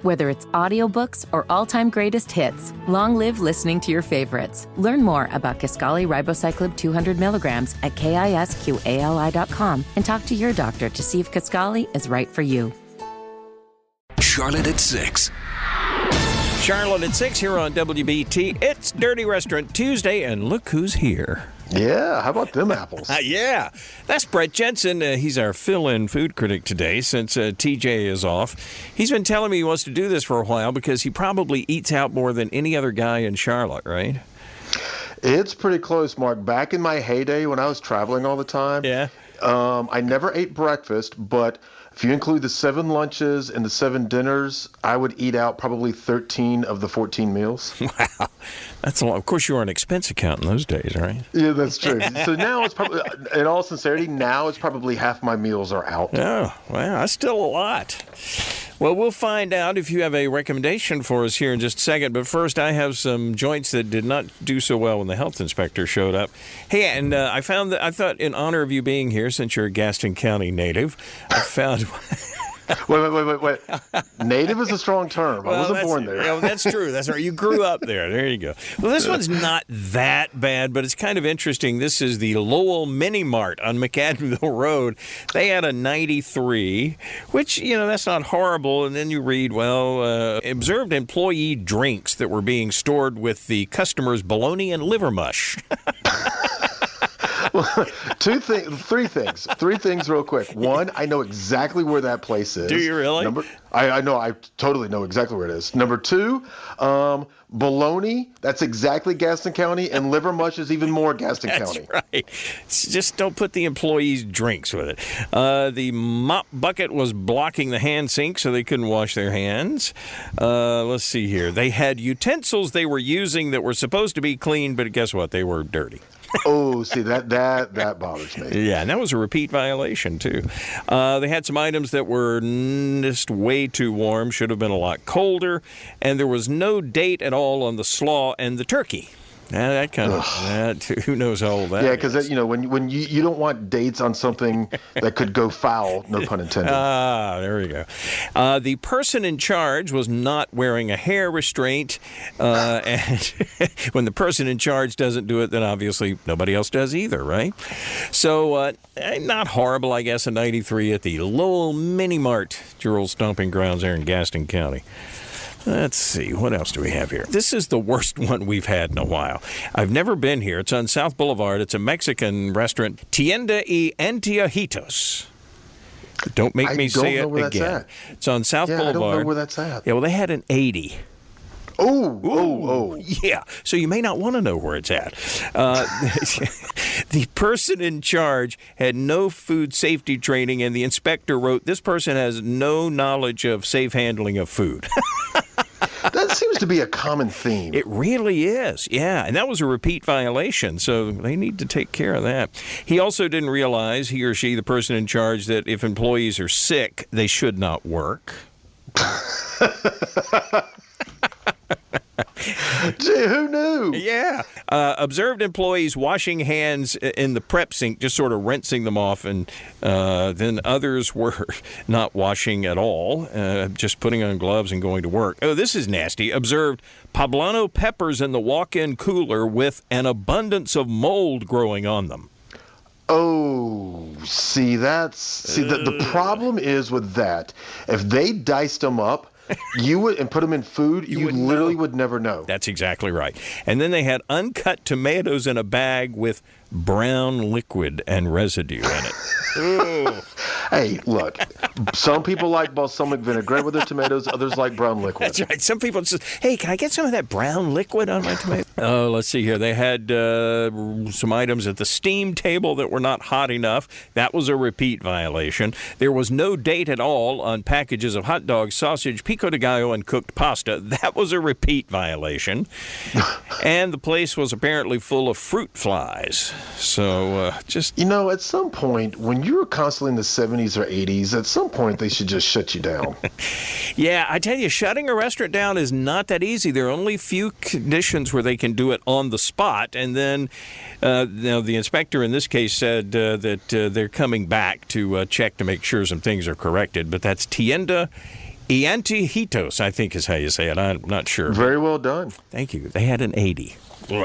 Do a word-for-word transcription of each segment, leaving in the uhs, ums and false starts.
Whether it's audiobooks or all-time greatest hits, long live listening to your favorites. Learn more about Kisqali Ribociclib two hundred milligrams at kisqali dot com and talk to your doctor to see if Kisqali is right for you. Charlotte at six. Charlotte at six here on W B T. It's Dirty Restaurant Tuesday, and look who's here. Yeah, how about them apples? Uh, yeah, that's Brett Jensen. Uh, he's our fill-in food critic today since uh, T J is off. He's been telling me he wants to do this for a while because he probably eats out more than any other guy in Charlotte, right? It's pretty close, Mark. Back in my heyday when I was traveling all the time, yeah, um, I never ate breakfast, but if you include the seven lunches and the seven dinners, I would eat out probably thirteen of the fourteen meals. Wow. That's a lot. Of course, you were an expense account in those days, right? Yeah, that's true. So now it's probably, in all sincerity, now it's probably half my meals are out. Oh, wow. That's still a lot. Well, we'll find out if you have a recommendation for us here in just a second. But first, I have some joints that did not do so well when the health inspector showed up. Hey, and uh, I found that, I thought in honor of you being here, since you're a Gaston County native, I found... Wait, wait, wait, wait, wait. Native is a strong term. Well, I wasn't born there. Yeah, that's true. That's right. You grew up there. There you go. Well, this one's not that bad, but it's kind of interesting. This is the Lowell Mini Mart on McAdamville Road. They had a ninety-three, which, you know, that's not horrible. And then you read, well, uh, observed employee drinks that were being stored with the customers' bologna and liver mush. Two things, three things, three things real quick. One, I know exactly where that place is. Do you really? Number, I, I know, I totally know exactly where it is. Number two, um, bologna, that's exactly Gaston County, and liver mush is even more Gaston that's County. That's right. Just don't put the employees' drinks with it. Uh, the mop bucket was blocking the hand sink so they couldn't wash their hands. Uh, let's see here. They had utensils they were using that were supposed to be clean, but guess what? They were dirty. Oh, see, that that that bothers me. Yeah, and that was a repeat violation, too. Uh, they had some items that were just way too warm, should have been a lot colder, and there was no date at all on the slaw and the turkey. Yeah, that kind of, that, who knows how old that Yeah, because, you know, when, when you, you don't want dates on something that could go foul, no pun intended. Ah, there we go. Uh, the person in charge was not wearing a hair restraint, uh, and when the person in charge doesn't do it, then obviously nobody else does either, right? So, uh, not horrible, I guess, a ninety-three at the Lowell Mini Mart, your old stomping grounds there in Gaston County. Let's see, what else do we have here? This is the worst one we've had in a while. I've never been here. It's on South Boulevard. It's a Mexican restaurant, Tienda y Antojitos. Don't make I me don't say know it where again. That's at. It's on South yeah, Boulevard. I don't know where that's at. Yeah, well, they had an eighty. Oh, oh, oh. Yeah, so you may not want to know where it's at. Uh, the person in charge had no food safety training, and the inspector wrote, this person has no knowledge of safe handling of food. That seems to be a common theme. It really is, yeah. And that was a repeat violation, so they need to take care of that. He also didn't realize, he or she, the person in charge, that if employees are sick, they should not work. Gee, who knew? Yeah. Uh, observed employees washing hands in the prep sink, just sort of rinsing them off, and uh, then others were not washing at all, uh, just putting on gloves and going to work. Oh, this is nasty. Observed poblano peppers in the walk-in cooler with an abundance of mold growing on them. Oh, see, that's see the, the problem is with that. If they diced them up, you would and put them in food, you, you literally know. would never know. That's exactly right. And then they had uncut tomatoes in a bag with brown liquid and residue in it. Ooh. Hey, look, some people like balsamic vinaigrette with their tomatoes, others like brown liquid. That's right. Some people just, hey, can I get some of that brown liquid on my tomato? Oh, let's see here. They had uh, some items at the steam table that were not hot enough. That was a repeat violation. There was no date at all on packages of hot dogs, sausage, pico de gallo, and cooked pasta. That was a repeat violation. And the place was apparently full of fruit flies. So uh, just... You know, at some point, when you were constantly in the seventies or eighties, at some point they should just shut you down. Yeah, I tell you, shutting a restaurant down is not that easy. There are only a few conditions where they can do it on the spot. And then uh, you know, the inspector in this case said uh, that uh, they're coming back to uh, check to make sure some things are corrected. But that's Tienda Antijitos, I think is how you say it. I'm not sure. Very well done. Thank you. They had an eighty.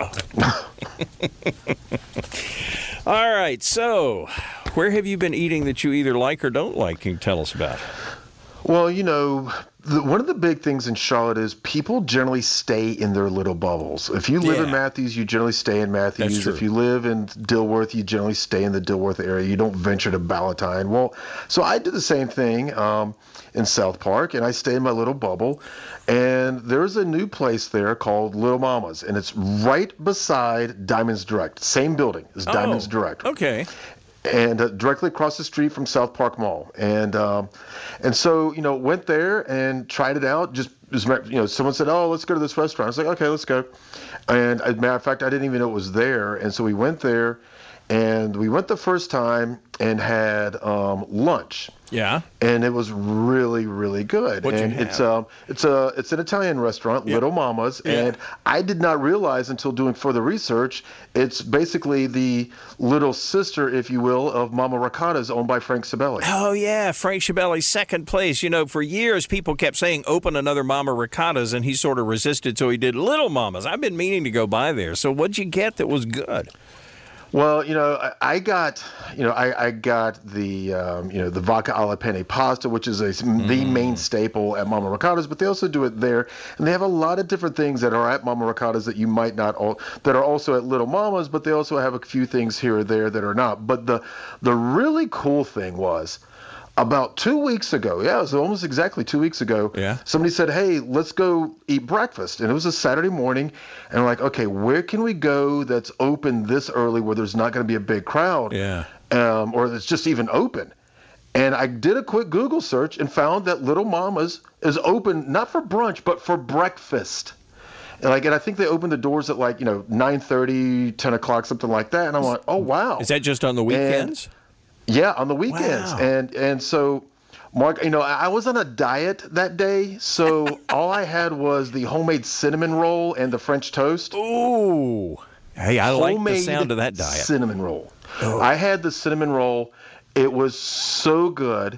All right, so where have you been eating that you either like or don't like? Can you tell us about? Well, you know, the, one of the big things in Charlotte is people generally stay in their little bubbles. If you live Yeah. in Matthews, you generally stay in That's Matthews. true. If you live in Dilworth, you generally stay in the Dilworth area. You don't venture to Ballantyne. Well, so I did the same thing um, in South Park, and I stay in my little bubble. And there's a new place there called Little Mama's, and it's right beside Diamonds Direct. Same building as Diamonds Oh, Direct. Okay. And uh, directly across the street from South Park Mall. And um, and so, you know, went there and tried it out. Just, as a matter- you know, someone said, oh, let's go to this restaurant. I was like, okay, let's go. And as a matter of fact, I didn't even know it was there. And so we went there, and we went the first time and had um, lunch. Yeah. And it was really, really good. What'd you and it's have? um it's a it's an Italian restaurant, Yep. Little Mama's, Yeah. and I did not realize until doing further research, it's basically the little sister, if you will, of Mama Ricotta's, owned by Frank Sabelli. Oh, yeah, Frank Schiavelli's second place. You know, for years, people kept saying, open another Mama Ricotta's, and he sort of resisted, so he did Little Mama's. I've been meaning to go by there. So what'd you get that was good? Well, you know, I, I got, you know, I, I got the, um, you know, the vodka alla penne pasta, which is a, the main staple at Mama Ricotta's, but they also do it there, and they have a lot of different things that are at Mama Ricotta's that you might not, all, that are also at Little Mama's, but they also have a few things here or there that are not. But the, the really cool thing was, about two weeks ago, yeah, it was almost exactly two weeks ago, Yeah. somebody said, hey, let's go eat breakfast. And it was a Saturday morning. And we're like, okay, where can we go that's open this early where there's not going to be a big crowd? Yeah. Um, or that's just even open. And I did a quick Google search and found that Little Mama's is open not for brunch, but for breakfast. And like, and I think they opened the doors at like, you know, nine thirty, ten o'clock, something like that. And I'm like, oh, wow. Is that just on the weekends? Yeah, on the weekends. Wow. And and so, Mark, you know, I I was on a diet that day, so all I had was the homemade cinnamon roll and the French toast. Ooh. Hey, I like the Homemade sound of that diet. cinnamon roll. I had the cinnamon roll. It was so good.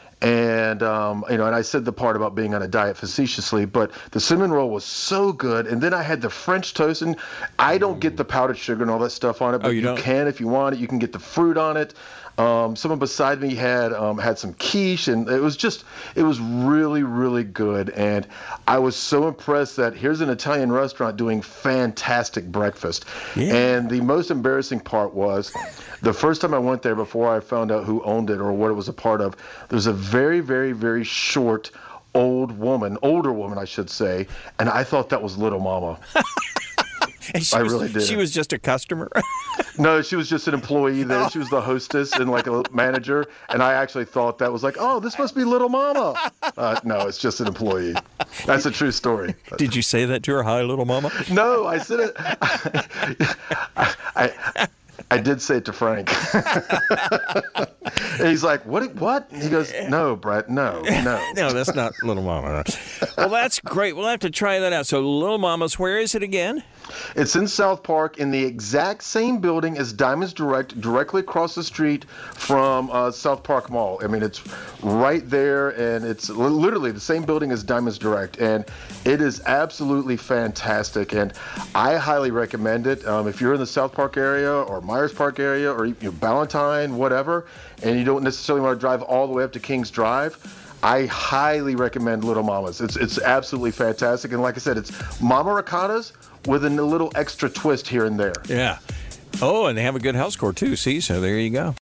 And, um, you know, and I said the part about being on a diet facetiously, but the cinnamon roll was so good. And then I had the French toast, and I don't get the powdered sugar and all that stuff on it, but Oh, you you don't? can if you want it. You can get the fruit on it. Um, someone beside me had um, had some quiche, and it was just, it was really, really good. And I was so impressed that here's an Italian restaurant doing fantastic breakfast. Yeah. And the most embarrassing part was the first time I went there, before I found out who owned it or what it was a part of, there's a very, very, very short old woman, older woman, I should say, and I thought that was Little Mama. And she I was, really did. She was just a customer. No, she was just an employee there. She was the hostess and like a manager. And I actually thought that was like, oh, this must be Little Mama. Uh, no, it's just an employee. That's a true story. Did you say that to her? Hi, little mama? No, I said it. I, I, I did say it to Frank. And he's like, what? What? And he goes, no, Brett, no, no. No, that's not Little Mama. Well, that's great. We'll have to try that out. So, Little Mama's, where is it again? It's in South Park in the exact same building as Diamonds Direct, directly across the street from uh, South Park Mall. I mean, it's right there, and it's li- literally the same building as Diamonds Direct, and it is absolutely fantastic, and I highly recommend it. Um, if you're in the South Park area or Myers Park area or you know, Ballantyne, whatever, and you don't necessarily want to drive all the way up to Kings Drive, I highly recommend Little Mama's. It's it's absolutely fantastic, and like I said, it's Mama Ricotta's with a little extra twist here and there. Yeah. Oh, and they have a good house court, too. See, so there you go.